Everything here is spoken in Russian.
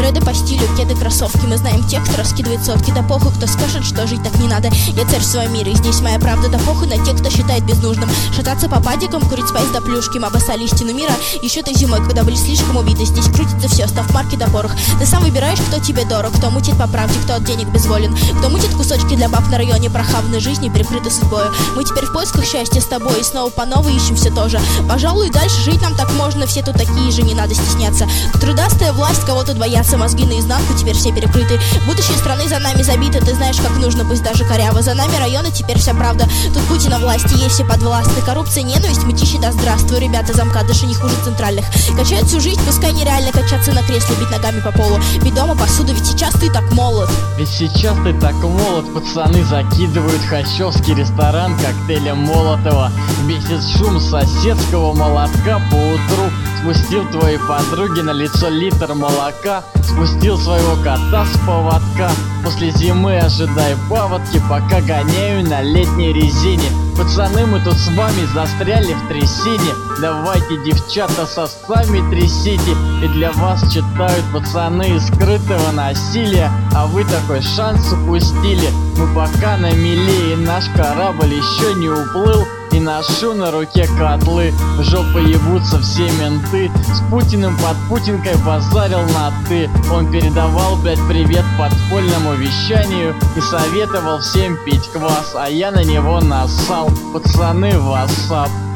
дреды по стилю, кеды, кроссовки. Мы знаем тех, кто раскидывает сотки. Да похуй, кто скажет, что жить так не надо. Я царь в своем мире, и здесь моя правда. Да похуй на тех, кто считает безнужным шататься по падикам, курить спайс до плюшки. Мы обоссали истину мира еще той зимой, когда были слишком убиты. Здесь крутится все, став марки до порох. Ты сам выбираешь, кто тебе дорог, кто мутит по правде, кто от денег безволен, кто мутит кусочки для баб на районе, прохавной жизни, перекрыты судьбою. Мы теперь в поисках счастья с тобой, и снова по новой ищем все то же. Пожалуй, дальше жить нам так можно, все тут такие же, не надо стесняться. Трудастая власть, кого тут боятся, мозги наизнанку теперь все перекрыты. Будущее страны за нами забито, ты знаешь, как нужно, пусть даже коряво. За нами районы, теперь вся правда. Тут Путина власти, есть все подвластны. Коррупция, ненависть, мытищи, да здравствуй. Ребята, замка дыши не хуже центральных. Качают всю жизнь, пускай нереально качаться на кресле, бить ногами по полу. Бить дома посуду, ведь сейчас ты так молод. Ведь сейчас ты так молод, пацаны закидывают хачевский ресторан коктейлем Молотова. Бесит шум соседского молотка по утру. Спустил твоей подруге на лицо литр молока. Спустил своего кота с поводка. После зимы ожидай паводки, пока гоняю на летней резине. Пацаны, мы тут с вами застряли в трясине. Давайте, девчата, сосами трясите. И для вас читают пацаны из скрытого насилия. А вы такой шанс упустили. Мы пока на мели, и наш корабль еще не уплыл. И ношу на руке котлы, в жопу ебутся все менты. С Путиным под Путинкой базарил на ты. Он передавал, блять, привет подпольному вещанию и советовал всем пить квас, а я на него нассал. Пацаны, вассап.